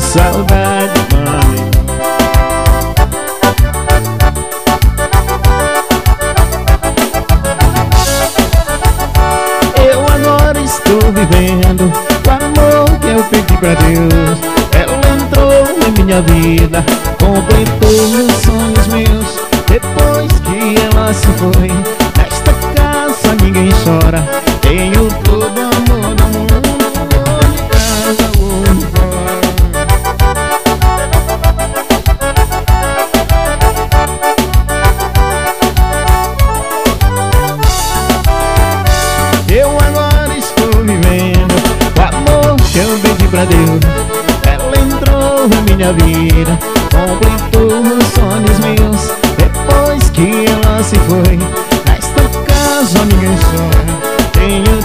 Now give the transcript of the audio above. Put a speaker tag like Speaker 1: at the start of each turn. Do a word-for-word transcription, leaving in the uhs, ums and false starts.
Speaker 1: saudade, mãe. Eu agora estou vivendo o amor que eu pedi pra Deus. Ela entrou em minha vida, completou os sonhos meus. Depois que ela se foi, nesta casa ninguém chora. Tenho todo amor do mundo, vou de casa, vou embora. Eu agora estou vivendo o amor que eu pedi pra Deus. Ela entrou em minha vida, completou os sonhos meus. Depois que ela se foi, nesta casa ninguém chora. Tenho